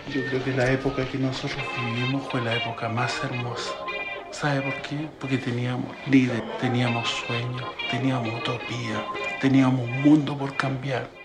Yo creo que la época que nosotros vivimos fue la época más hermosa. ¿Sabe por qué? Porque teníamos líderes, teníamos sueños, teníamos utopía, teníamos un mundo por cambiar.